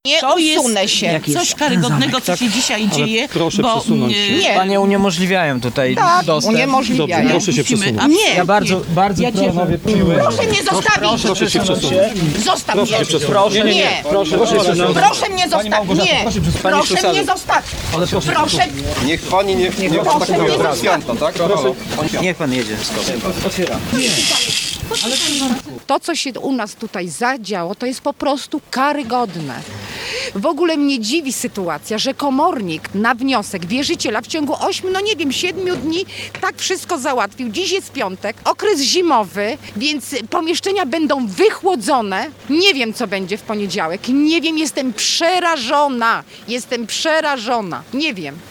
Nie To jest usunę się. coś karygodnego, co się dzisiaj dzieje, proszę bo przesunąć się. Nie. Panie uniemożliwiają tutaj Tak, dostęp. uniemożliwiają. Dobrze, proszę się przesunąć. Nie, Ja bardzo proszę. proszę mnie zostawić. Proszę się przesunąć. Zostaw mnie. się przesunąć. Proszę, Nie. Proszę się przesunąć. Proszę mnie zostawić. Małgorzato, Nie. proszę przez- pani Proszę przesady. mnie zostawić. Proszę. Niech pani nie Proszę tak mnie mówi zostawić. święta, tak? Proszę. Niech pan jedzie z kosem. Otwieram. To, co się u nas tutaj zadziało, to jest po prostu karygodne. W ogóle mnie dziwi sytuacja, że komornik na wniosek wierzyciela w ciągu 8, 7 dni tak wszystko załatwił. Dziś jest piątek, okres zimowy, więc pomieszczenia będą wychłodzone. Nie wiem, co będzie w poniedziałek. Nie wiem, jestem przerażona. Nie wiem.